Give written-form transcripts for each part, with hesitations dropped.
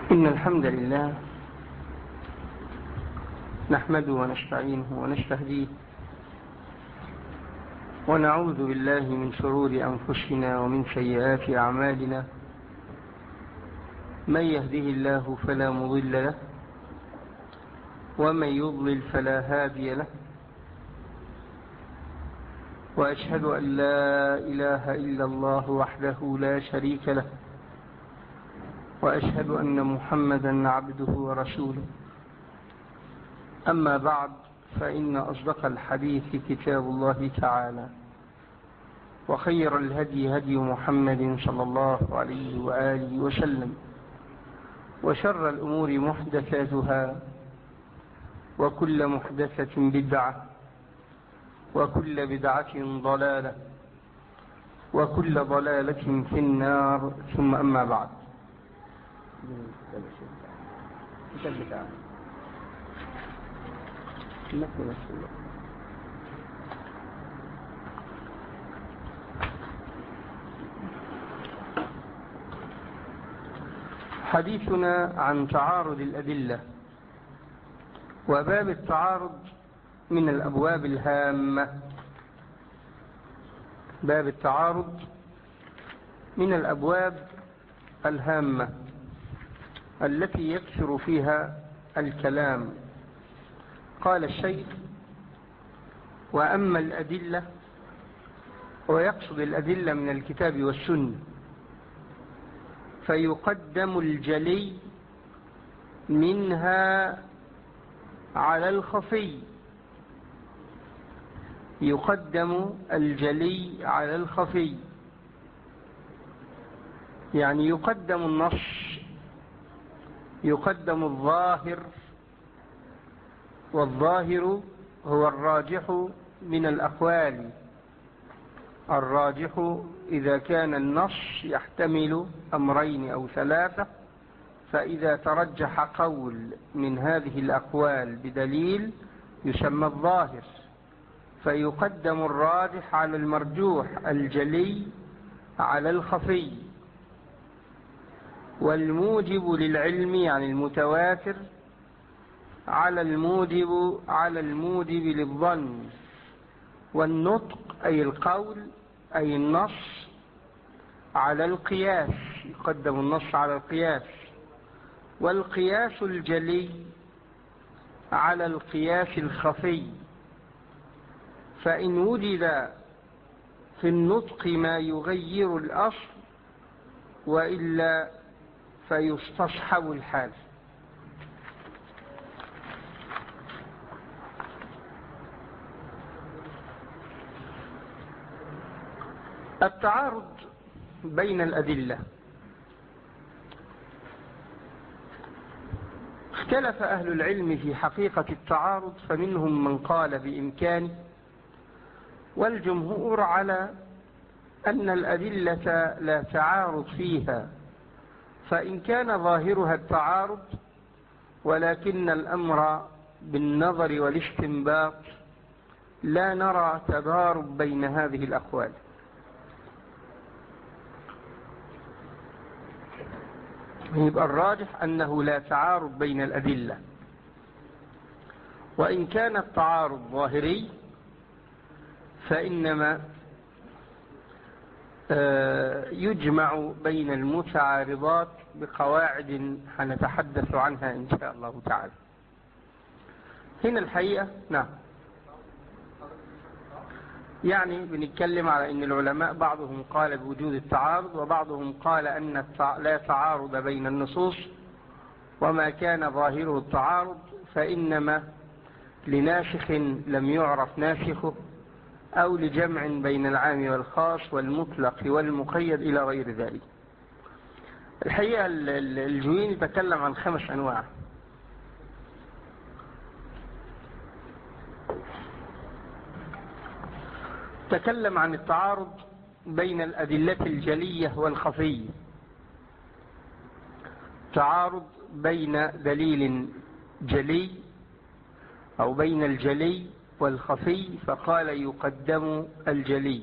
إن الحمد لله نحمده ونستعينه ونستهديه ونعوذ بالله من شرور أنفسنا ومن سيئات أعمالنا. من يهده الله فلا مضل له ومن يضلل فلا هادي له، وأشهد أن لا إله إلا الله وحده لا شريك له، وأشهد أن محمدا عبده ورسوله. أما بعد، فإن أصدق الحديث كتاب الله تعالى، وخير الهدي هدي محمد صلى الله عليه وآله وسلم، وشر الأمور محدثاتها، وكل محدثة بدعة، وكل بدعة ضلالة، وكل ضلالة في النار. ثم أما بعد. حديثنا عن تعارض الأدلة، وباب التعارض من الأبواب الهامة. باب التعارض من الأبواب الهامة التي يكثر فيها الكلام. قال الشيخ: وأما الأدلة، ويقصد الأدلة من الكتاب والسنة، فيقدم الجلي منها على الخفي. يقدم الجلي على الخفي، يعني يقدم النص، يقدم الظاهر، والظاهر هو الراجح من الأقوال. الراجح إذا كان النص يحتمل أمرين أو ثلاثة، فإذا ترجح قول من هذه الأقوال بدليل يسمى الظاهر، فيقدم الراجح على المرجوح، الجلي على الخفي. والموجب للعلم يعني المتواتر على الموجب للظن. والنطق أي القول أي النص على القياس، يقدم النص على القياس. والقياس الجلي على القياس الخفي، فإن وجد في النطق ما يغير الأصل وإلا فيستصحب الحال. التعارض بين الأدلة. اختلف أهل العلم في حقيقة التعارض، فمنهم من قال بإمكانه، والجمهور على أن الأدلة لا تعارض فيها، فإن كان ظاهرها التعارض ولكن الأمر بالنظر والاستنباط لا نرى تضارب بين هذه الأقوال. يبقى الراجح أنه لا تعارض بين الأدلة، وإن كان التعارض ظاهري فإنما يجمع بين المتعارضات بقواعد هنتحدث عنها إن شاء الله تعالى. هنا الحقيقة نعم، يعني بنتكلم على أن العلماء بعضهم قال بوجود التعارض، وبعضهم قال أن لا تعارض بين النصوص، وما كان ظاهره التعارض فإنما لناسخ لم يعرف ناسخه، أو لجمع بين العام والخاص والمطلق والمقيد إلى غير ذلك. الحقيقة الجويني تكلم عن 5 أنواع. تكلم عن التعارض بين الأدلة الجلية والخفية، تعارض بين دليل جلي أو بين الجلي والخفي، فقال يقدم الجلي.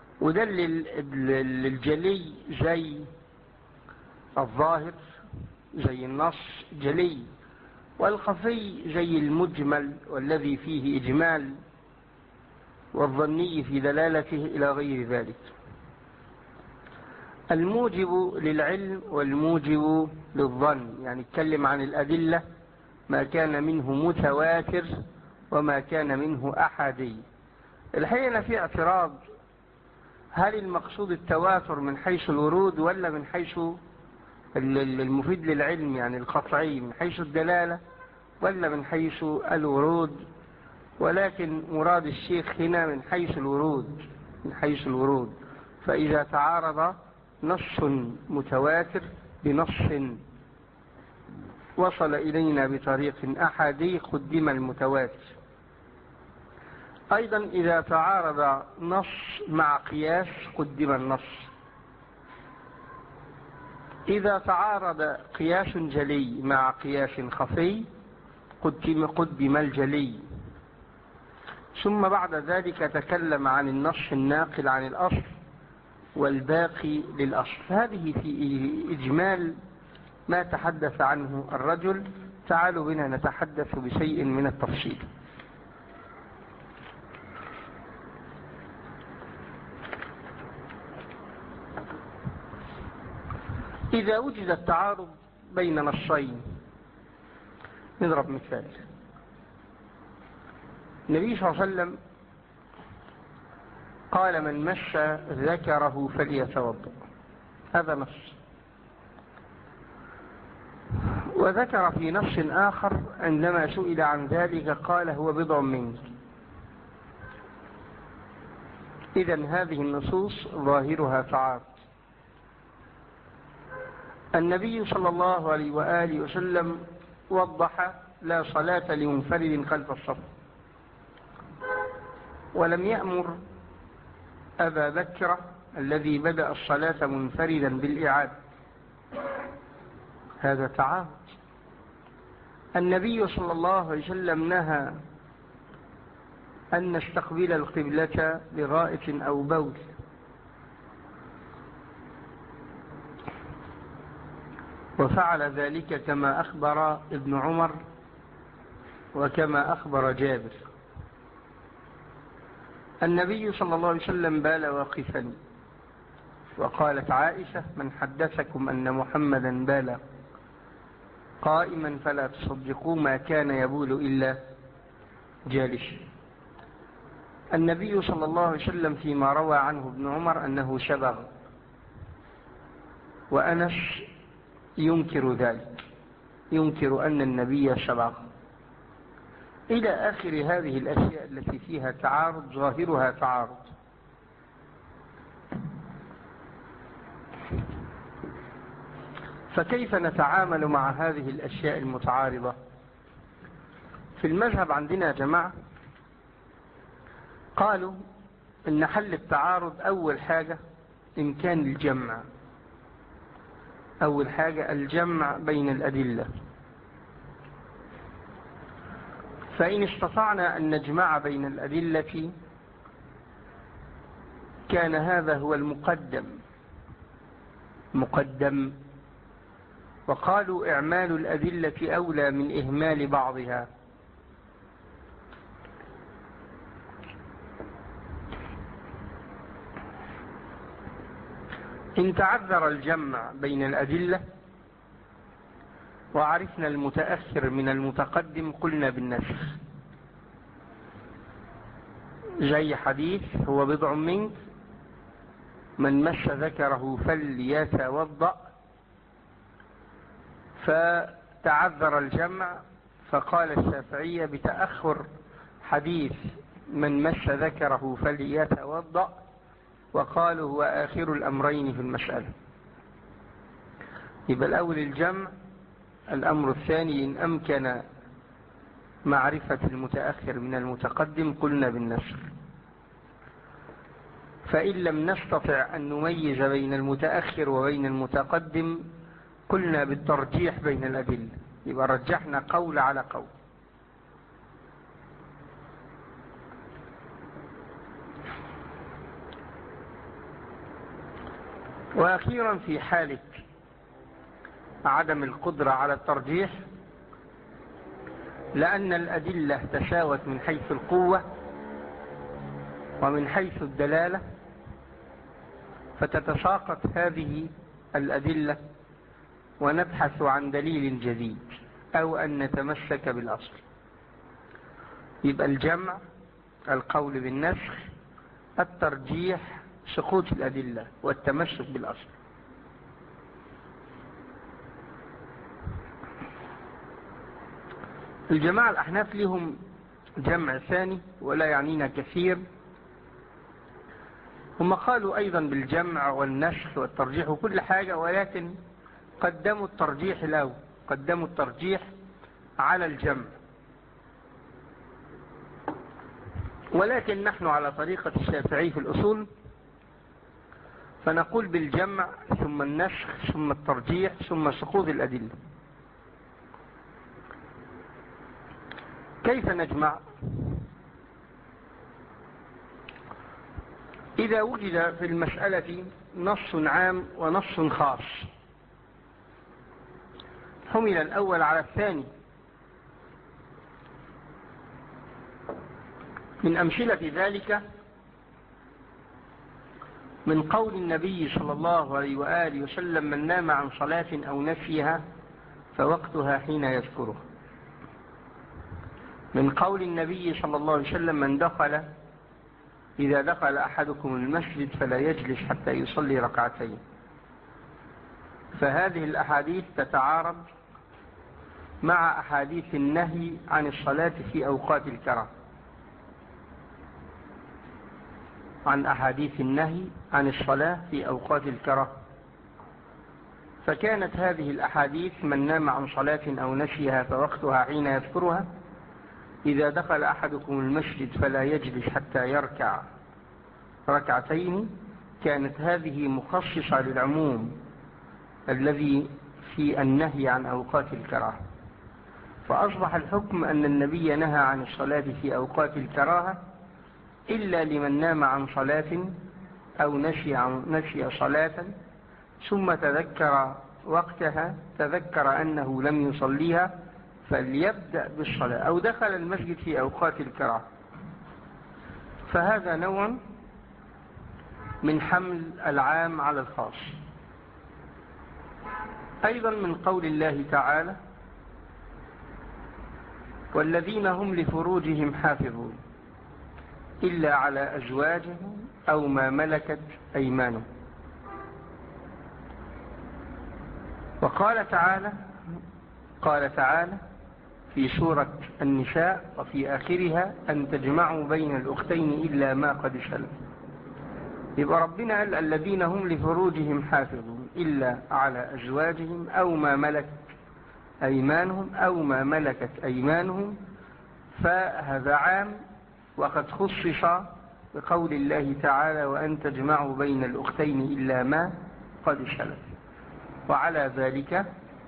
ودلل الجلي زي الظاهر زي النص جلي، والخفي زي المجمل والذي فيه إجمال، والظني في دلالته إلى غير ذلك. الموجب للعلم والموجب للظن، يعني اتكلم عن الأدلة ما كان منه متواتر وما كان منه أحادي. الحقيقة في اعتراض، هل المقصود التواتر من حيث الورود ولا من حيث المفيد للعلم يعني القطعي، من حيث الدلالة ولا من حيث الورود؟ ولكن مراد الشيخ هنا من حيث الورود، من حيث الورود. فإذا تعارض نص متواتر بنص وصل إلينا بطريق أحادي قدم المتواتر. أيضا إذا تعارض نص مع قياس قدم النص. إذا تعارض قياس جلي مع قياس خفي قدم الجلي. ثم بعد ذلك تكلم عن النص الناقل عن الأصل والباقي للأصل. هذه في إجمال ما تحدث عنه الرجل. تعالوا بنا نتحدث بشيء من التفصيل. إذا وجد التعارض بين نصين، نضرب مثال. النبي صلى الله عليه وسلم قال: من مس ذكره فليتوضأ، هذا نص. وذكر في نص آخر عندما سئل عن ذلك قال: هو بضع منك. إذن هذه النصوص ظاهرها تعارض. النبي صلى الله عليه وآله وسلم وضح: لا صلاة لمنفرد خلف الصف، ولم يأمر أبا بكر الذي بدأ الصلاة منفردا بالإعادة، هذا تعارض. النبي صلى الله عليه وسلم نهى أن نستقبل القبلة بغائط أو بول، وفعل ذلك كما أخبر ابن عمر وكما أخبر جابر. النبي صلى الله عليه وسلم بال واقفا، وقالت عائشة: من حدثكم أن محمدا بال قائما فلا تصدقوا، ما كان يبول إلا جالسا. النبي صلى الله عليه وسلم فيما روى عنه ابن عمر أنه شبغ، وأنس ينكر ذلك، ينكر أن النبي شبغ، إلى آخر هذه الأشياء التي فيها تعارض ظاهرها تعارض. فكيف نتعامل مع هذه الأشياء المتعارضة؟ في المذهب عندنا يا جماعة قالوا إن حل التعارض أول حاجة إمكان الجمع، أول حاجة الجمع بين الأدلة. فإن استطعنا أن نجمع بين الأدلة كان هذا هو المقدم. وقالوا: إعمال الأدلة أولى من إهمال بعضها. إن تعذر الجمع بين الأدلة وعرفنا المتأخر من المتقدم قلنا بالنسخ، زي حديث هو بضع منك، من مس ذكره فليتوضأ، فتعذر الجمع فقال الشافعية بتأخر حديث من مس ذكره فليتوضأ، وقالوا هو آخر الأمرين في المسألة. يبقى الأول الجمع. الأمر الثاني إن أمكن معرفة المتأخر من المتقدم قلنا بالنسخ. فإن لم نستطع أن نميز بين المتأخر وبين المتقدم قلنا بالترجيح بين الأدلة، يبقى رجحنا قول على قول. وأخيرا في حالة عدم القدرة على الترجيح، لأن الأدلة تساوت من حيث القوة ومن حيث الدلالة، فتتساقط هذه الأدلة ونبحث عن دليل جديد أو أن نتمسك بالأصل. يبقى الجمع، القول بالنسخ، الترجيح، سقوط الأدلة، والتمسك بالأصل. الجماعة الأحناف لهم جمع ثاني ولا يعنينا كثير. هم قالوا أيضا بالجمع والنسخ والترجيح وكل حاجة، ولكن قدموا الترجيح الأول، قدموا الترجيح على الجمع. ولكن نحن على طريقة الشافعي في الأصول، فنقول بالجمع ثم النسخ ثم الترجيح ثم سقوط الأدلة. كيف نجمع؟ إذا وجد في المسألة نص عام ونص خاص، حمل الأول على الثاني. من أمثلة ذلك من قول النبي صلى الله عليه وآله وسلم: من نام عن صلاة أو نسيها فوقتها حين يذكره. من قول النبي صلى الله عليه وسلم: من إذا دخل أحدكم المسجد فلا يجلس حتى يصلي ركعتين. فهذه الأحاديث تتعارض مع أحاديث النهي عن الصلاة في أوقات الكراهة، عن أحاديث النهي عن الصلاة في أوقات الكراهة. فكانت هذه الأحاديث: من نام عن صلاة أو نسيها فوقتها حين يذكرها، إذا دخل أحدكم المسجد فلا يجلس حتى يركع ركعتين، كانت هذه مخصصة للعموم الذي في النهي عن أوقات الكراهة. فأصبح الحكم أن النبي نهى عن الصلاة في أوقات الكراهة إلا لمن نام عن صلاة أو نسي صلاة ثم تذكر وقتها، تذكر أنه لم يصليها فليبدأ بالصلاة، أو دخل المسجد في أوقات الكراهة. فهذا نوع من حمل العام على الخاص. أيضا من قول الله تعالى: والذين هم لفروجهم حافظون إلا على أزواجهم أو ما ملكت أيمانهم. وقال تعالى في سورة النساء وفي آخرها: أن تجمعوا بين الأختين إلا ما قد سلف. يبقى ربنا قال: الذين هم لفروجهم حافظون إلا على أزواجهم أو ما ملكت أيمانهم فهذا عام، وقد خصص بقول الله تعالى: وأن تجمعوا بين الأختين إلا ما قد سلف. وعلى ذلك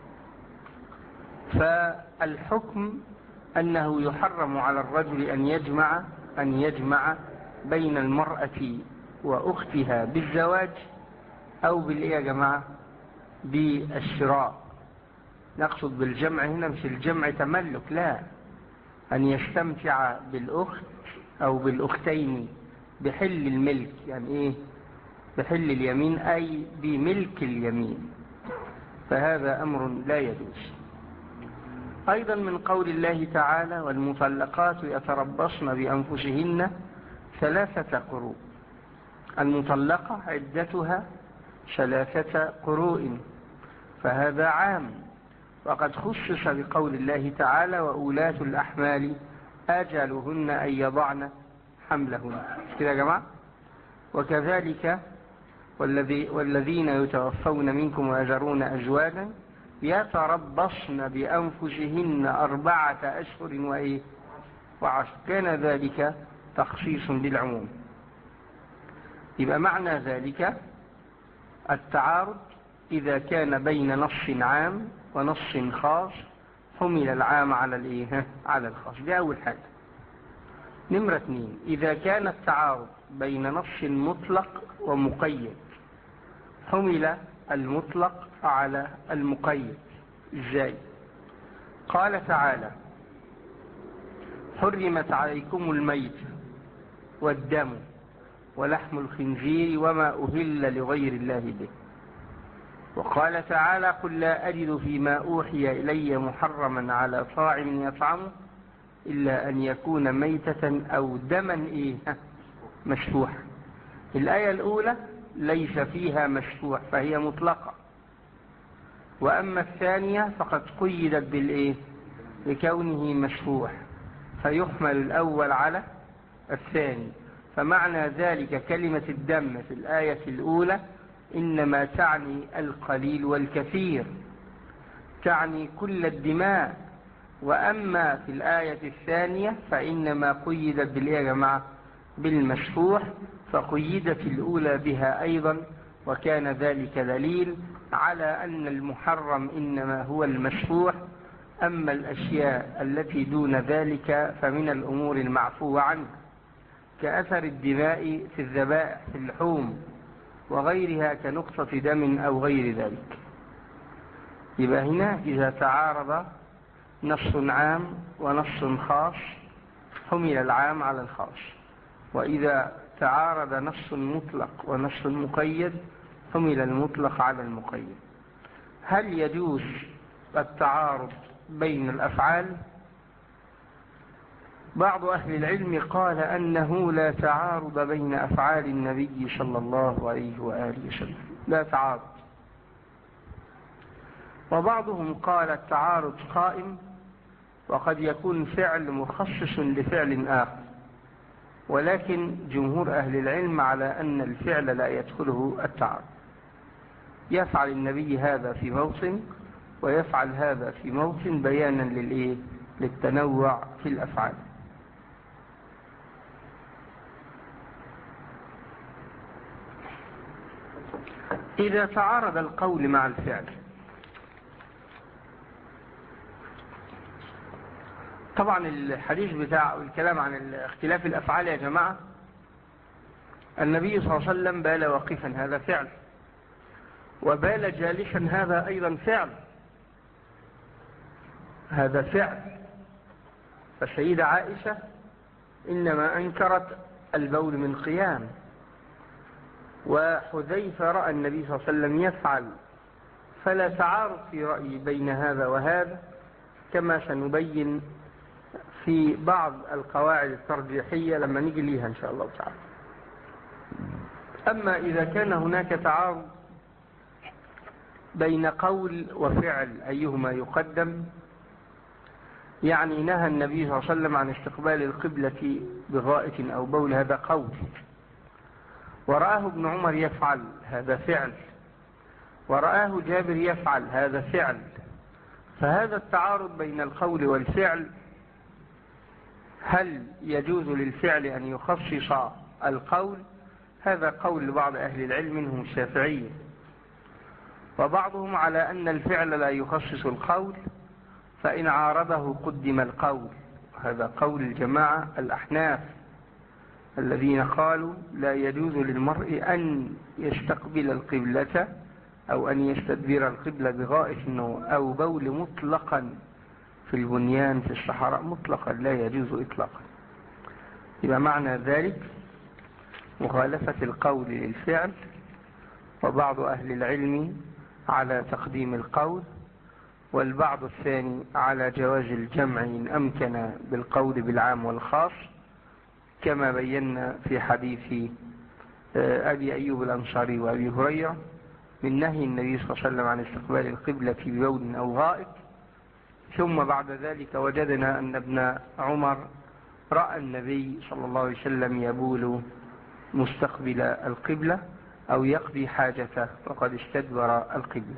فالحكم أنه يحرم على الرجل أن يجمع بين المرأة وأختها بالزواج أو بالإيه يا جماعة؟ بالشراء. نقصد بالجمع هنا مش الجمع تملك، لا، أن يستمتع بالأخت أو بالأختين بحل الملك. يعني إيه بحل اليمين؟ أي بملك اليمين. فهذا أمر لا يجوز. أيضا من قول الله تعالى: والمطلقات يتربصن بأنفسهن 3 قروء. المطلقة عدتها 3 قروء، فهذا عام، وقد خصص بقول الله تعالى: وأولاة الأحمال أجلهن أن يضعن حملهن. كده يا جماعة. وكذلك والذين يتوفون منكم ويذرون أزواجا يتربصن بأنفسهن 4 أشهر و10. كان ذلك تخصيص للعموم. يبقى معنى ذلك التعارض إذا كان بين نص عام ونص خاص، حمل العام على الخاص. دي أول حاجة. نمرة 2، إذا كان التعارض بين نص مطلق ومقيد، حمل المطلق على المقيد. إزاي؟ قال تعالى: حرمت عليكم الميت والدم ولحم الخنزير وما أهل لغير الله به. وقال تعالى: قل لا أجد فيما أوحي إلي محرما على طاعم يطعمه إلا أن يكون ميتة أو دما مشفوحا. الآية الأولى ليس فيها مشفوح فهي مطلقة، وأما الثانية فقد قيدت بكونه مشفوح، فيحمل الأول على الثاني. فمعنى ذلك كلمة الدم في الآية الأولى إنما تعني القليل والكثير، تعني كل الدماء. وأما في الآية الثانية فإنما قيدت يا جماعة بالمشفوح، فقيدت الأولى بها أيضا، وكان ذلك دليل على أن المحرم إنما هو المشفوح. أما الأشياء التي دون ذلك فمن الأمور المعفو عنها، كأثر الدماء في الذبائح في اللحوم وغيرها كنقطة دم أو غير ذلك. يبقى هنا إذا تعارض نص عام ونص خاص حمل العام على الخاص، وإذا تعارض نص مطلق ونص مقيد حمل المطلق على المقيد. هل يجوز التعارض بين الأفعال؟ بعض أهل العلم قال أنه لا تعارض بين أفعال النبي صلى الله عليه وآله وسلم، لا تعارض. وبعضهم قال التعارض قائم، وقد يكون فعل مخصص لفعل آخر، ولكن جمهور أهل العلم على أن الفعل لا يدخله التعارض. يفعل النبي هذا في موطن ويفعل هذا في موطن بيانا للتنوع في الأفعال. إذا تعارض القول مع الفعل، طبعا الحديث بتاع الكلام عن اختلاف الأفعال يا جماعة، النبي صلى الله عليه وسلم بال واقفا هذا فعل، وبال جالسا هذا أيضا فعل، هذا فعل. فالسيدة عائشة إنما أنكرت البول من قيام، وحذيفة رأى النبي صلى الله عليه وسلم يفعل، فلا تعارض في رأي بين هذا وهذا، كما سنبين في بعض القواعد الترجيحية لما نيجي ليها إن شاء الله تعالى. أما إذا كان هناك تعارض بين قول وفعل أيهما يقدم، يعني نهى النبي صلى الله عليه وسلم عن استقبال القبلة بغائط أو بول، هذا قول، ورآه ابن عمر يفعل، هذا فعل، ورآه جابر يفعل، هذا فعل. فهذا التعارض بين القول والفعل، هل يجوز للفعل أن يخصص القول؟ هذا قول بعض أهل العلم منهم الشافعية، وبعضهم على أن الفعل لا يخصص القول، فإن عارضه قدم القول. هذا قول الجماعة الأحناف الذين قالوا لا يجوز للمرء أن يستقبل القبلة أو أن يستدبر القبلة بغائط أو بول مطلقا في البنيان في الصحراء، مطلقا لا يجوز إطلاقا. يبقى معنى ذلك مخالفة القول للفعل، وبعض أهل العلم على تقديم القول، والبعض الثاني على جواز الجمع إن أمكن بالقول بالعام والخاص، كما بينا في حديث أبي أيوب الأنصاري وأبي هريرة من نهي النبي صلى الله عليه وسلم عن استقبال القبلة ببول أو غائط. ثم بعد ذلك وجدنا أن ابن عمر رأى النبي صلى الله عليه وسلم يبول مستقبل القبلة أو يقضي حاجته وقد استدبر القبلة.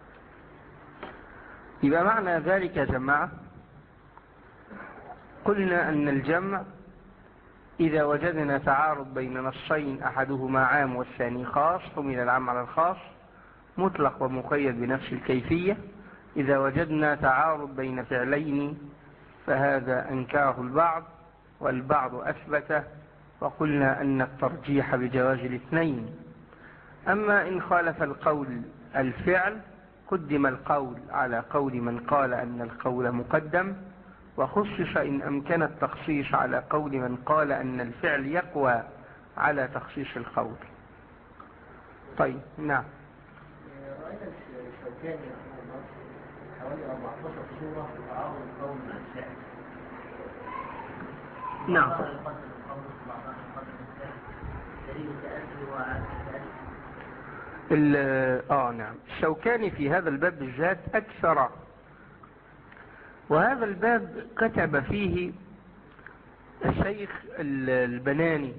يبقى معنى ذلك يا جماعة، قلنا أن الجمع إذا وجدنا تعارض بين نصين أحدهما عام والثاني خاص حمل العام على الخاص، مطلق ومقيد بنفس الكيفية. إذا وجدنا تعارض بين فعلين فهذا أنكره البعض والبعض أثبته، وقلنا أن الترجيح بجواز الاثنين. أما إن خالف القول الفعل قدم القول على قول من قال أن القول مقدم، وخصص إن أمكن التخصيص على قول من قال أن الفعل يقوى على تخصيص القول. طيب نعم. رأينا الشوكاني رحمه الله حوالي 14 صورة في تعارض القول مع الفعل. نعم. نعم. الشوكاني في هذا الباب بالذات أكثر، وهذا الباب كتب فيه الشيخ البناني،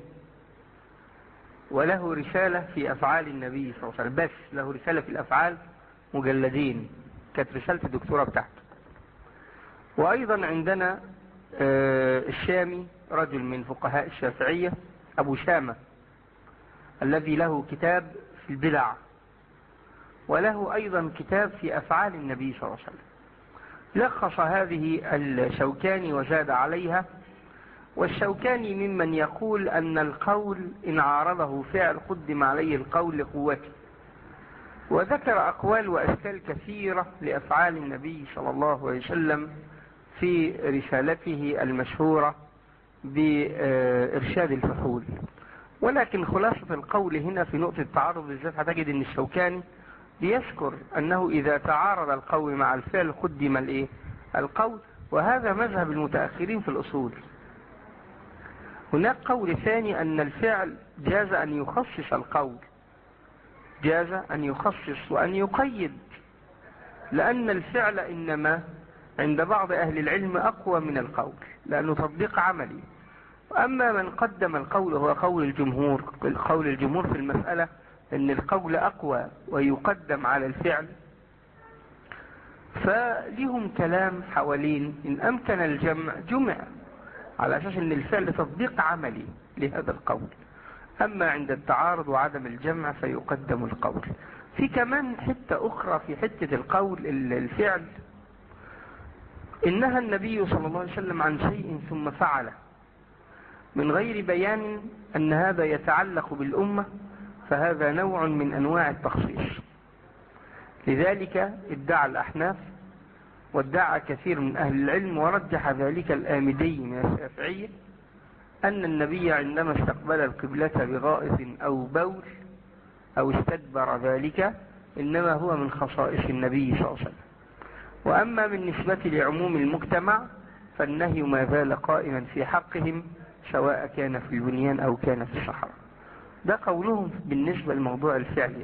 وله رسالة في أفعال النبي صلى الله عليه وسلم، بس له رسالة في الأفعال مجلدين، كانت رسالة الدكتوراه بتاعته. وأيضا عندنا الشامي، رجل من فقهاء الشافعية، أبو شامة، الذي له كتاب في البدع، وله أيضا كتاب في أفعال النبي صلى الله عليه وسلم. لخص هذه الشوكاني وزاد عليها. والشوكاني ممن يقول أن القول إن عارضه فعل قدم عليه القول لقوته، وذكر أقوال وأشكال كثيرة لأفعال النبي صلى الله عليه وسلم في رسالته المشهورة بإرشاد الفحول. ولكن خلاصة القول هنا في نقطة التعارض بالذات هتجد أن الشوكاني بيذكر أنه إذا تعارض القول مع الفعل قدم القول، وهذا مذهب المتأخرين في الأصول. هناك قول ثاني أن الفعل جاز أن يخصص القول، جاز أن يخصص وأن يقيد، لأن الفعل إنما عند بعض أهل العلم أقوى من القول، لأنه تطبيق عملي. أما من قدم القول هو قول الجمهور، قول الجمهور في المسألة أن القول أقوى ويقدم على الفعل، فلهم كلام حوالين إن أمكن الجمع جمع، على أساس أن الفعل تطبيق عملي لهذا القول. أما عند التعارض وعدم الجمع فيقدم القول. في كمان حتة أخرى في حتة القول الفعل، إنها النبي صلى الله عليه وسلم عن شيء ثم فعله من غير بيان أن هذا يتعلق بالأمة، فهذا نوع من أنواع التخصيص. لذلك ادعى الأحناف وادعى كثير من أهل العلم، ورجح ذلك الآمدي من الشافعية، أن النبي عندما استقبل القبلة بغائط أو بول أو استدبر ذلك إنما هو من خصائص النبي صلى الله عليه وسلم. وأما بالنسبة لعموم المجتمع فالنهي ما زال قائما في حقهم، سواء كان في البنيان أو كان في الصحراء. ده قولهم بالنسبة لموضوع الفعل.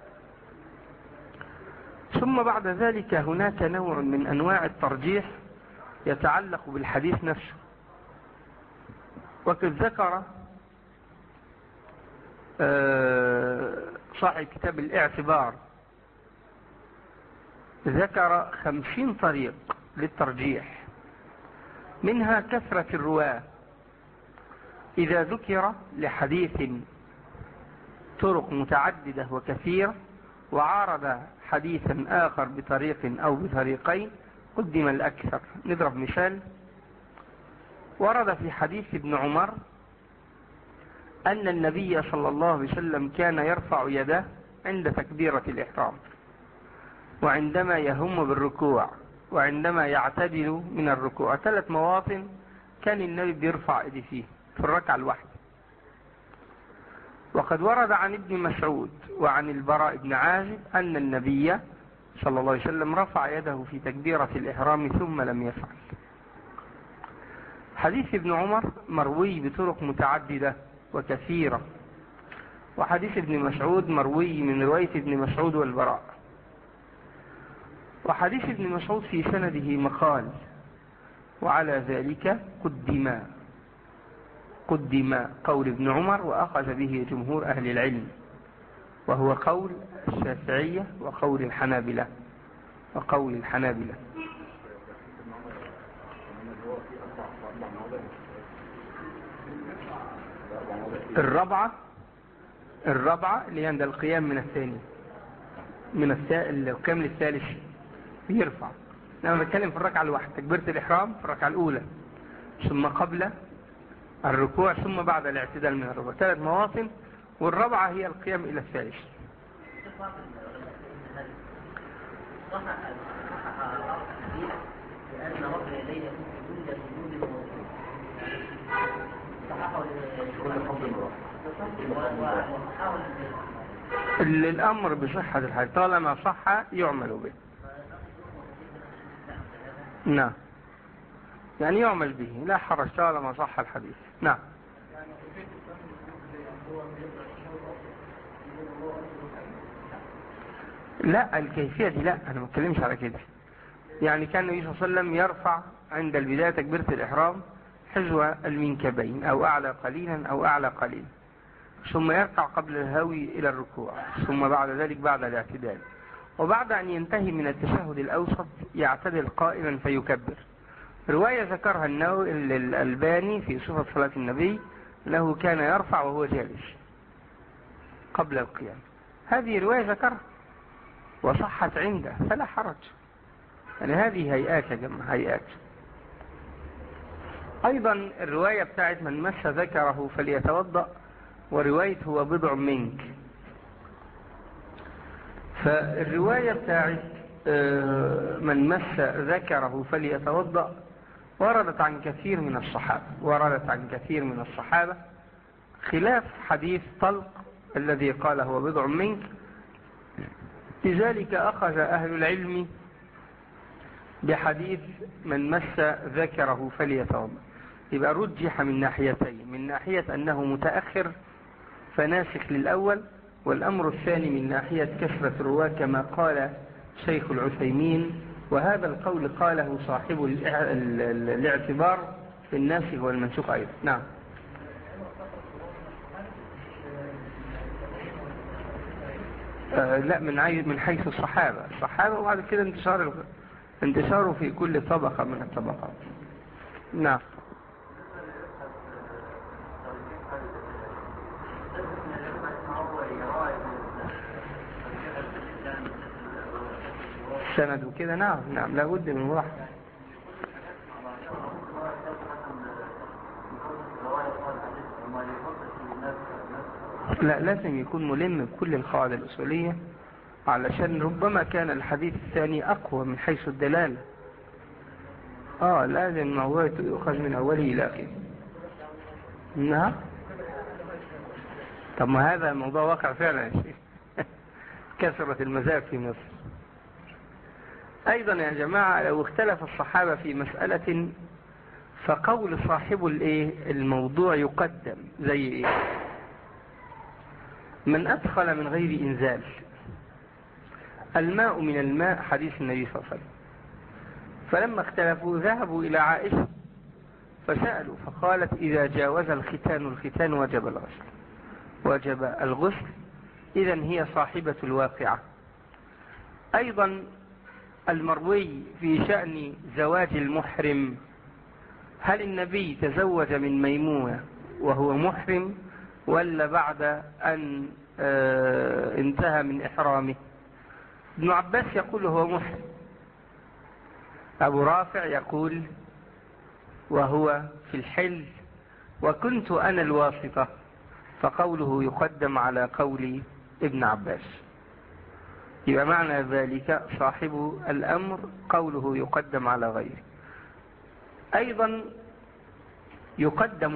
ثم بعد ذلك هناك نوع من أنواع الترجيح يتعلق بالحديث نفسه. وقد ذكر صاحب كتاب الاعتبار، ذكر 50 طريق للترجيح، منها كثرة الرواة. إذا ذكر لحديث طرق متعددة وكثيرة وعارض حديثا آخر بطريق أو بطريقين قدم الأكثر. نضرب مثال. ورد في حديث ابن عمر أن النبي صلى الله عليه وسلم كان يرفع يده عند تكبيرة الإحرام، وعندما يهم بالركوع، وعندما يعتدل من الركوع. 3 مواطن كان النبي بيرفع يده فيه في الركعة الواحدة. وقد ورد عن ابن مسعود وعن البراء بن عازب أن النبي صلى الله عليه وسلم رفع يده في تكبيرة الإحرام ثم لم يفعل. حديث ابن عمر مروي بطرق متعددة وكثيرة، وحديث ابن مسعود مروي من رواية ابن مسعود والبراء. وحديث ابن مسعود في سنده مقال، وعلى ذلك قدم قول ابن عمر وأخذ به جمهور أهل العلم، وهو قول الشافعية وقول الحنابلة الرابعة اللي عند القيام من الثاني، القيام للثالث يرفع. لما نتكلم في الركعة الواحدة، تكبيرة الإحرام في الركعة الأولى، ثم قبل الركوع، ثم بعد الاعتدال من الركوع. 3 مواطن، والرابعة هي القيام إلى الثالث. صحح الحديث لأن رفع اليدين يكون سجود الموضوع صححه الأمر بصحة الحديث طالما صح يعمل به. نعم، يعني يعمل به لا حرج طالما صح الحديث. نعم. لا الكيفية دي لا، أنا ما اتكلمش على كده. يعني كان النبي صلى الله عليه وسلم يرفع عند البداية تكبيرة الإحرام حذو المنكبين أو أعلى قليلا أو أعلى قليلا، ثم يركع قبل الهوي إلى الركوع، ثم بعد ذلك بعد الاعتدال، وبعد أن ينتهي من التشهد الأوسط يعتدل قائما فيكبر. رواية ذكرها الألباني في صفة صلاة النبي له كان يرفع وهو جالس قبل القيام، هذه رواية ذكرها وصحت عنده فلا حرج. يعني هذه هيئات يا جماعة، هيئات. أيضا الرواية بتاعت من مس ذكره فليتوضأ، ورواية هو بضع منك. فالرواية بتاعت من مس ذكره فليتوضأ وردت عن كثير من الصحابة، خلاف حديث طلق الذي قال هو بضع منك. لذلك أخذ أهل العلم بحديث من مس ذكره فليتوضأ، يبقى رجح من ناحيتين، من ناحية أنه متأخر فناسخ للأول، والأمر الثاني من ناحية كثرة الرواة كما قال شيخ العثيمين، وهذا القول قاله صاحب الاعتبار في الناسخ والمنسوخ أيضا. نعم. لا، من حيث الصحابة وبعد كده انتشاره في كل طبقة من الطبقات. نعم. سند وكده. نعم لابد من واحد. لا، لازم يكون ملم بكل القواعد الأصولية، علشان ربما كان الحديث الثاني أقوى من حيث الدلالة. لازم الموضوع يؤخذ من أوله إلى آخره. نعم. طب ما هذا الموضوع واقع فعلا يا شيخ. كثرة المذاهب في مصر. أيضا يا جماعة لو اختلف الصحابة في مسألة فقول صاحب الموضوع يقدم، زي من أدخل من غير إنزال الماء من الماء، حديث النبي صلى الله عليه وسلم. فلما اختلفوا ذهبوا إلى عائشة فسألوا فقالت إذا جاوز الختان وجب الغسل، إذن هي صاحبة الواقعة. أيضا المروي في شأن زواج المحرم، هل النبي تزوج من ميمونة وهو محرم ولا بعد أن انتهى من إحرامه؟ ابن عباس يقول هو محرم، أبو رافع يقول وهو في الحل وكنت أنا الواسطة، فقوله يقدم على قول ابن عباس. يبقى معنى ذلك صاحب الأمر قوله يقدم على غيره. أيضا يقدم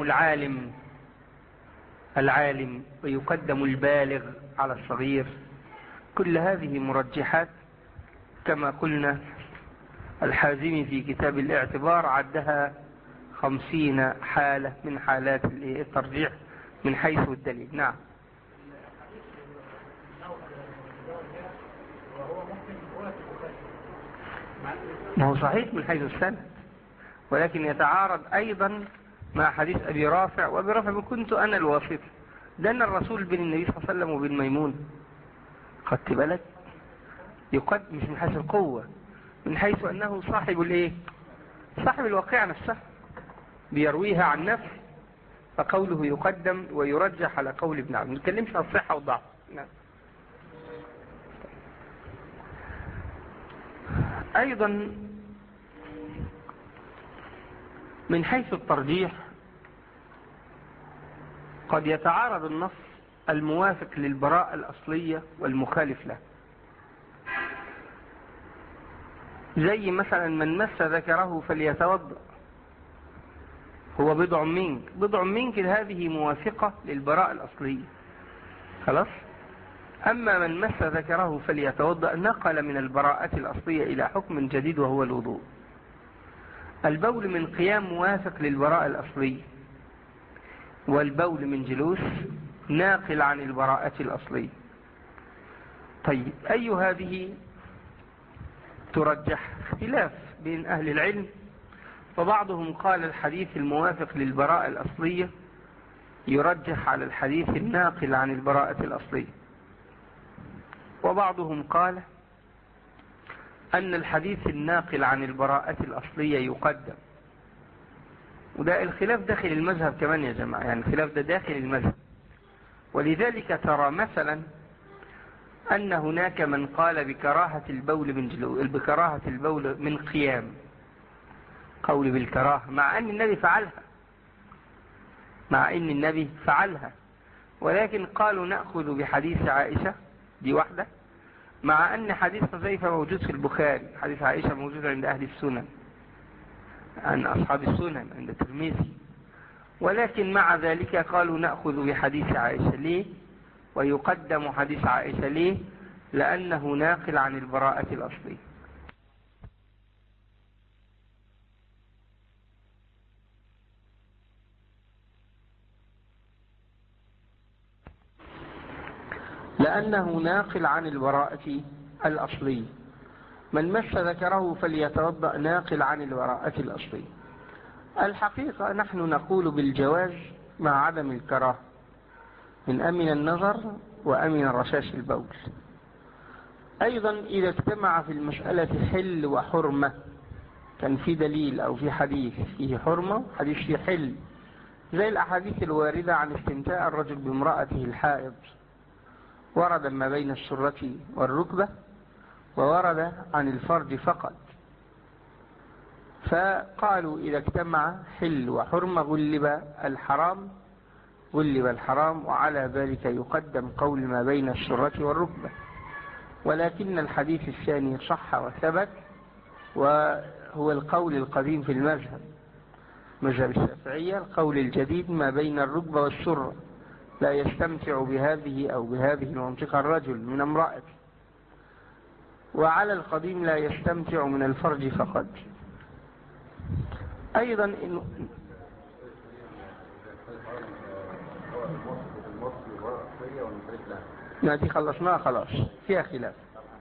العالم ويقدم البالغ على الصغير. كل هذه مرجحات كما قلنا. الحازمي في كتاب الاعتبار عدها 50 حالة من حالات الترجيح من حيث الدليل. نعم. ما هو صحيح من حيث السند، ولكن يتعارض أيضا مع حديث أبي رافع، وأبي رافع كنت أنا الواسطة، لأن الرسول بين النبي صلى الله عليه وسلم وبين ميمون. خدت بالك؟ يقدم مش من حيث القوة، من حيث أنه صاحب الواقع نفسه بيرويها عن نفسه، فقوله يقدم ويرجح على قول ابن عباس. ما نتكلمش عن الصحة والضعف. نعم. أيضا من حيث الترجيح قد يتعارض النص الموافق للبراءة الأصلية والمخالف له. زي مثلا من مس ذكره فليتوضأ، هو بضع منك، بضع منك هذه موافقة للبراءة الأصلية خلاص. أما من مس ذكره فليتوضأ نقل من البراءة الأصلية إلى حكم جديد وهو الوضوء. البول من قيام موافق للبراءة الأصلية، والبول من جلوس ناقل عن البراءة الأصلية. طيب أي هذه ترجح؟ اختلاف بين أهل العلم، فبعضهم قال الحديث الموافق للبراءة الأصلية يرجح على الحديث الناقل عن البراءة الأصلية، وبعضهم قال أن الحديث الناقل عن البراءة الأصلية يقدم. وده الخلاف داخل المذهب كمان يا جماعة، يعني الخلاف ده داخل المذهب. ولذلك ترى مثلا أن هناك من قال بكراهة البول من جلوس، بكراهة البول من قيام، قول بالكراهة، مع أن النبي فعلها، ولكن قالوا نأخذ بحديث عائشة دي واحدة، مع أن حديث حذيفة موجود في البخاري، حديث عائشة موجود عند أهل السنن، عن أصحاب السنن عند الترمذي، ولكن مع ذلك قالوا نأخذ بحديث عائشة. ليه؟ ويقدم حديث عائشة ليه؟ لأنه ناقل عن البراءة الأصلية. لأنه ناقل عن البراءة الأصلية. من مس ذكره فليتوضأ ناقل عن البراءة الأصلية. الحقيقة نحن نقول بالجواز مع عدم الكراهة من أمن النظر وأمن رشاش البول. أيضا إذا اجتمع في المسألة حل وحرمة، كان في دليل أو في حديث فيه حرمة حديث فيه حل، زي الأحاديث الواردة عن استمتاع الرجل بامرأته الحائض، ورد ما بين السرة والركبة، وورد عن الفرج فقط. فقالوا إذا اجتمع حل وحرمة غلب الحرام، وعلى ذلك يقدم قول ما بين السرة والركبة. ولكن الحديث الثاني صح وثبت، وهو القول القديم في المذهب الشافعية، القول الجديد ما بين الركبة والسرة، لا يستمتع بهذه أو بهذه المنطقة الرجل من امرأته، وعلى القديم لا يستمتع من الفرج فقط. أيضا دي خلصناها خلاص، فيها خلاف،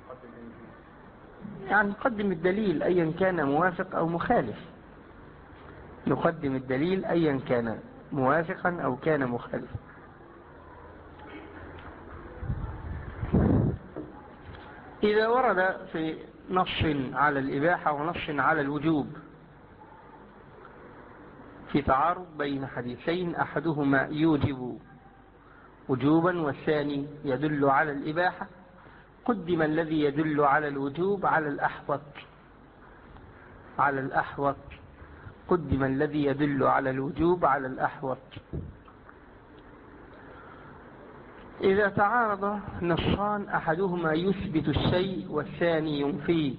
يعني نقدم الدليل أيا كان موافق أو مخالف، نقدم الدليل أيا كان موافقا أو كان مخالفا. إذا ورد في نص على الإباحة ونص على الوجوب، في تعارض بين حديثين أحدهما يوجب وجوبا والثاني يدل على الإباحة، قدم الذي يدل على الوجوب على الأحوط، قدم الذي يدل على الوجوب على الأحوط. إذا تعارض نصان أحدهما يثبت الشيء والثاني ينفيه،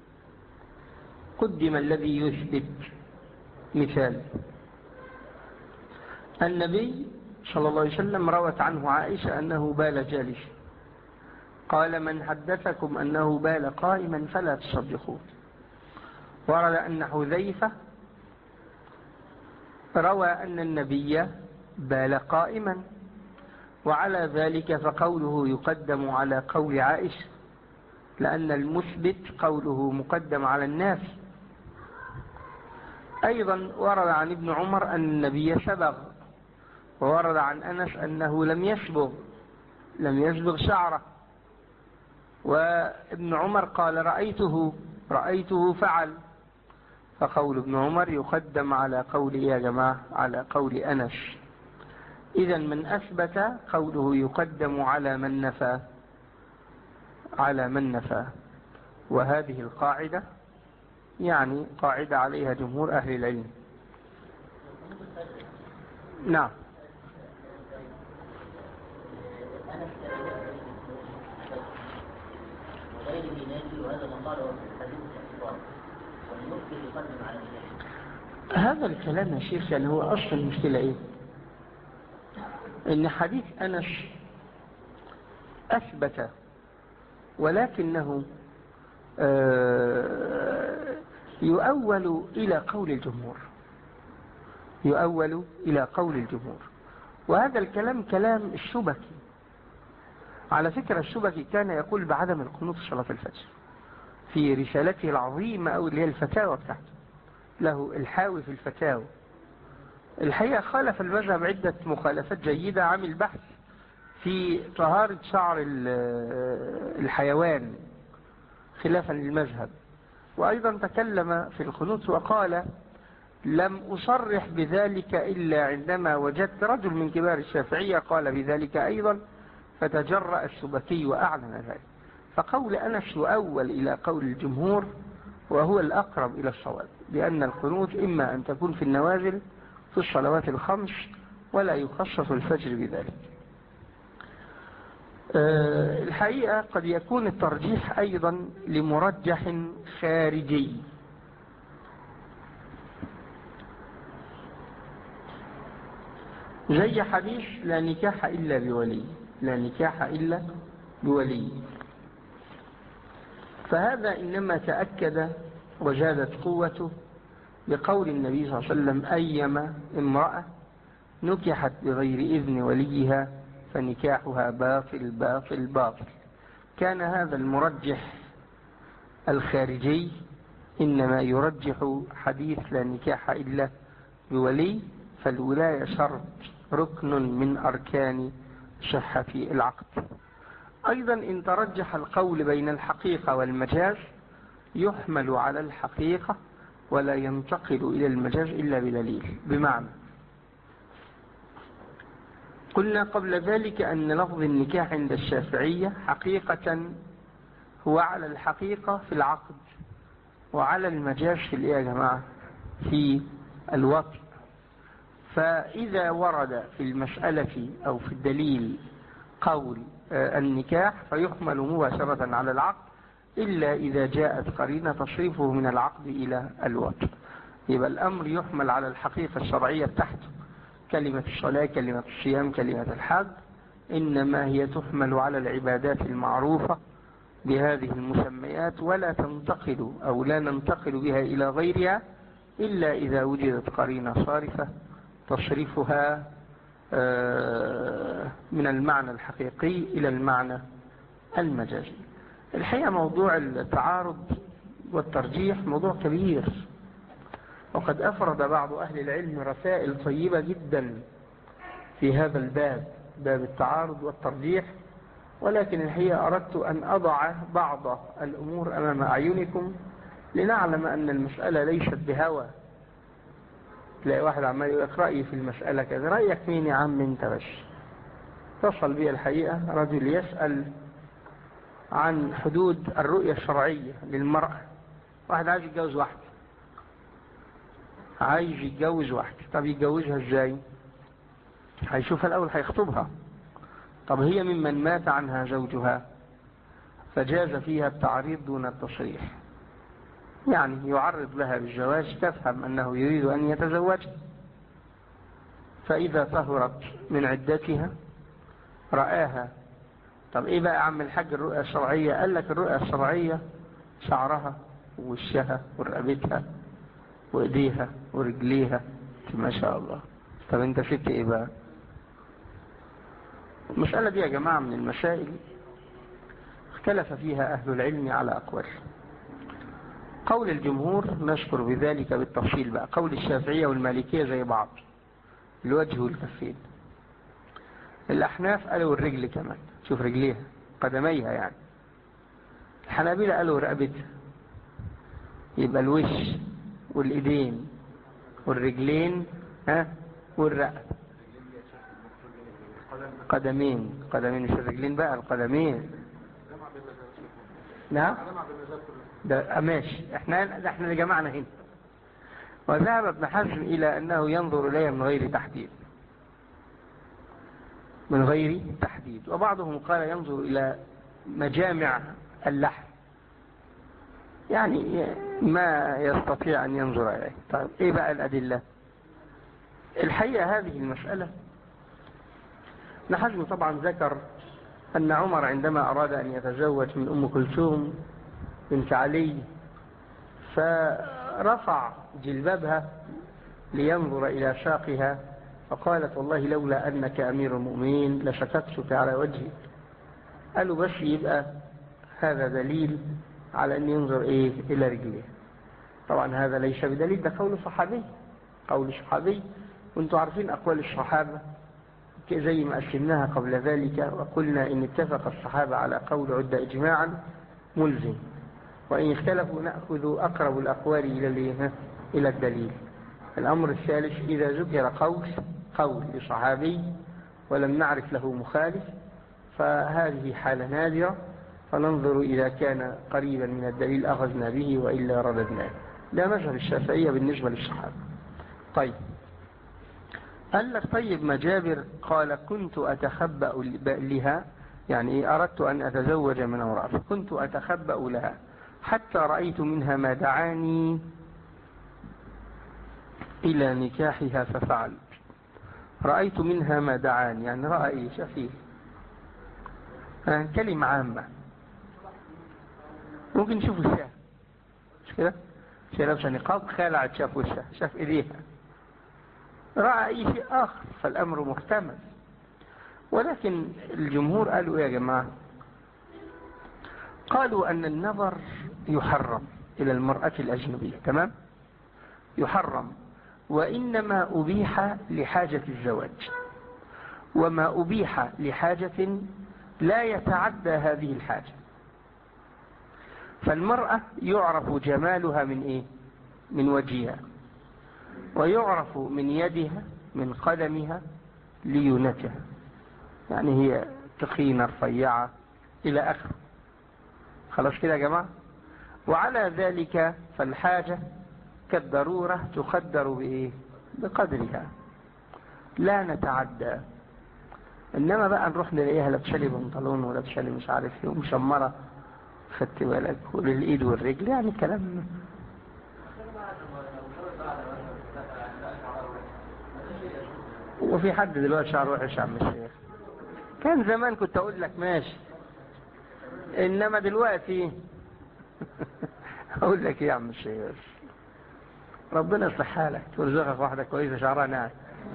قدم الذي يثبت. مثال: النبي صلى الله عليه وسلم روت عنه عائشة أنه بال جالسا، قال: من حدثكم أنه بال قائما فلا تصدقوه. ورد أن حذيفة روى أن النبي بال قائما، وعلى ذلك فقوله يقدم على قول عائشة، لأن المثبت قوله مقدم على الناس. أيضا ورد عن ابن عمر أن النبي سبغ، وورد عن أنس أنه لم يسبغ شعره، وابن عمر قال رأيته فعل، فقول ابن عمر يقدم على قول يا جماعة على قول أنس. إذا من أثبت قوله يقدم على من نفى، وهذه القاعدة يعني قاعدة عليها جمهور أهل العلم. نعم. يسلم على النبي. هذا الكلام يا شيخ يعني هو أصل المشكلة إيه؟ إن حديث أنس أثبت، ولكنه يؤول إلى قول الجمهور، يؤول إلى قول الجمهور، وهذا الكلام كلام الشبكي. على فكرة الشبكي كان يقول بعدم القنوت في صلاة الفجر في رسالته العظيمة أو اللي هي الفتاوى بتاعته، له الحاوي في الفتاوى. الحقيقة خالف المذهب عدة مخالفات جيدة، عمل بحث في طهارة شعر الحيوان خلافا للمذهب، وأيضا تكلم في القنوت وقال لم أصرح بذلك إلا عندما وجدت رجل من كبار الشافعية قال بذلك أيضا، فتجرأ السبكي وأعلن ذلك. فقول أنس يؤول إلى قول الجمهور وهو الأقرب إلى الصواب، لأن القنوت إما أن تكون في النوازل في الصلوات الخمس ولا يخصص الفجر بذلك. الحقيقة قد يكون الترجيح أيضا لمرجح خارجي، زي حديث لا نكاح إلا بولي، لا نكاح إلا بولي، فهذا إنما تأكد وزادت قوته بقول النبي صلى الله عليه وسلم أيما امرأة نكحت بغير إذن وليها فنكاحها باطل باطل باطل. كان هذا المرجح الخارجي إنما يرجح حديث لا نكاح إلا بولي، فالولاية شرط ركن من أركان صحة العقد. أيضا إن ترجح القول بين الحقيقة والمجاز يحمل على الحقيقة ولا ينتقل إلى المجاز إلا بدليل. بمعنى قلنا قبل ذلك أن لفظ النكاح عند الشافعية حقيقة هو على الحقيقة في العقد وعلى المجاز في الإيه يا جماعة؟ في الوطء. فإذا ورد في المسألة أو في الدليل قول النكاح فيحمل مباشرة على العقد إلا إذا جاءت قرينة تصريفه من العقد إلى الوطء، يبقى الأمر يحمل على الحقيقة الشرعية بتاعته. كلمة الصلاة، كلمة الصيام، كلمة الحج، إنما هي تحمل على العبادات المعروفة بهذه المسميات، ولا تنتقل أو لا ننتقل بها إلى غيرها إلا إذا وجدت قرينة صارفة تصرفها من المعنى الحقيقي إلى المعنى المجازي. الحقيقة موضوع التعارض والترجيح موضوع كبير، وقد أفرد بعض أهل العلم رسائل طيبة جدا في هذا الباب، باب التعارض والترجيح، ولكن الحقيقة أردت أن أضع بعض الأمور أمام أعينكم لنعلم أن المسألة ليست بهوى. تلاقي واحد عمال يقول رأيي في المسألة كذا، رأيك مين يا عم انت؟ بس اتصل بي الحقيقة رجل يسأل عن حدود الرؤية الشرعية للمرأة. واحد عايز يتجوز واحدة، عايز يتجوز واحدة، طب يتجوزها ازاي؟ هيشوفها الأول، هيخطبها. طب هي ممن مات عنها زوجها فجاز فيها التعريض دون التصريح، يعني يعرض لها بالزواج تفهم أنه يريد أن يتزوجها، فإذا طهرت من عدتها رآها. طب إيه بقى عم الحاج الرؤية الشرعية؟ قال لك الرؤية الشرعية شعرها ووشها ورقبتها وإيديها ورجليها، ما شاء الله. طب انت شفت ايه بقى؟ المسألة دي يا جماعة من المسائل اختلف فيها أهل العلم على أقوال. قول الجمهور نشكر بذلك بالتفصيل بقى، قول الشافعية والمالكية زي بعض، الوجه والكفين. الأحناف قالوا الرجل كمان، شوف رجليها قدميها يعني. الحنابلة قالوا رقبتها، يبقى الوش والإيدين والرجلين والرقبة. قدمين مش الرجلين بقى، القدمين. نعم ده ماشي، احنا اللي جمعنا هنا. وذهب ابن حزم إلى أنه ينظر إليها من غير تحديد، من غير تحديد. وبعضهم قال ينظر إلى مجامع اللحم، يعني ما يستطيع أن ينظر إليه. طيب إيه بقى الأدلة؟ الحقيقة هذه المسألة ابن حزم طبعا ذكر أن عمر عندما أراد أن يتزوج من أم كلثوم بنت علي فرفع جلبابها لينظر إلى ساقها فقالت والله لولا أنك أمير المؤمنين لشككتك على وجهي. قالوا بس يبقى هذا دليل على أن ينظر إلى رجليه. طبعا هذا ليس بدليل، ده قول صحابي وانتم عارفين أقوال الصحابة زي ما أسلمناها قبل ذلك، وقلنا إن اتفق الصحابة على قول عد إجماعا ملزم، وإن اختلفوا نأخذ أقرب الأقوال إلى الدليل. الأمر الثالث إذا ذكر قول لصحابي ولم نعرف له مخالف فهذه حالة نادرة، فننظر إذا كان قريبا من الدليل أخذنا به وإلا رددناه. ده مذهب الشافعية بالنسبة للصحابة. طيب قال لك طيب ما جابر قال كنت أتخبأ لها، يعني أردت أن أتزوج من امرأة فكنت أتخبأ لها حتى رأيت منها ما دعاني إلى نكاحها ففعلت. رأيت منها ما دعاني يعني رأي شفيه، كلمة عامة. ممكن نشوف وشها مش كده؟ شيء لابسة نقاب خالعت شاف وشها شاف إيديها، رأى أي شيء آخر فالأمر محتمل. ولكن الجمهور قالوا يا جماعة، قالوا أن النظر يحرم إلى المرأة الأجنبية، تمام؟ يحرم، وإنما أبيح لحاجة الزواج، وما أبيح لحاجة لا يتعدى هذه الحاجة. فالمرأة يعرف جمالها من من وجهها، ويعرف من يدها من قدمها ليونتها، يعني هي تخينة رفيعة إلى آخره. خلاص كده يا جماعة؟ وعلى ذلك فالحاجة كالضرورة تقدر بقدرها لا نتعدى. إنما بقى نروح نلاقيها لابسة بنطلون ولابسة مش عارف ايه ومشمرة، خدت بالك، وللإيد والرجل، يعني كلام. وفي حد دلوقتي شعر وحش يا عم الشيخ؟ كان زمان كنت أقول لك ماشي، إنما دلوقتي أقول لك إيه يا عم الشيخ؟ ربنا يصلح حالك ويرزقك واحدة كويسة شعرها ناعم.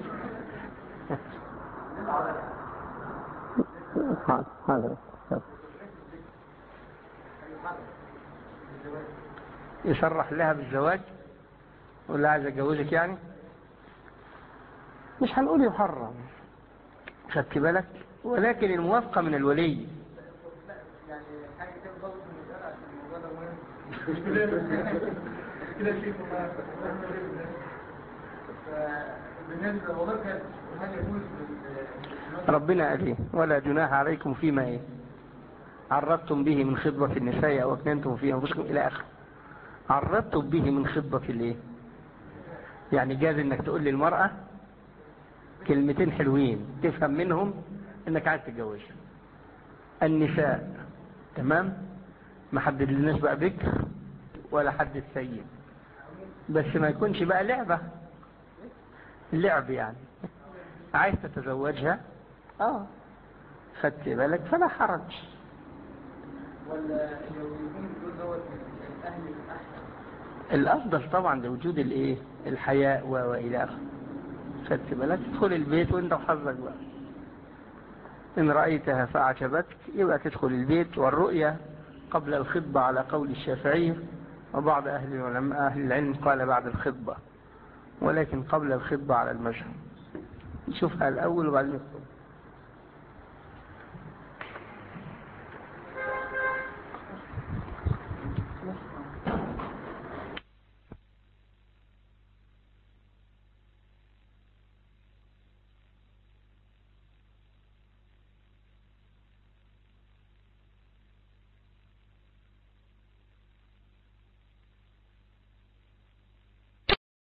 حاضر. يصرح لها بالزواج ولا عايز اتجوزك يعني؟ مش هنقول يحرم، خدت بالك، ولكن الموافقة من الولي. يعني حاجة كده ضبط من الشرع عشان الموضوع ده مهم. كده شيء بالنسبة والله كانت هل يجوز ربنا قال ولا جناح عليكم فيما عرضتم به من خطبة النساء أو أكننتم في أنفسكم إلى آخر. عرضتم به من خطبة يعني جاز إنك تقول للمرأة كلمتين حلوين تفهم منهم إنك عايز تتجوزها. النساء تمام، ما حدد للناس بقى بكر ولا حد السيد، بس ما يكونش بقى لعب يعني. عايز تتزوجها خدت بالك فلا حرج. ولا لو يكون دوت من أهل الأحسن الأفضل طبعا لوجود الحياء وإلى آخره. خدت بالك، تدخل البيت وانت وحظك بقى. إن رأيتها فأعجبتك يبقى تدخل البيت، والرؤية قبل الخطبة على قول الشافعي، وبعض أهل العلم قال بعد الخطبة، ولكن قبل الخطبة على المذهب. نشوفها الأول وبعدين نخطب.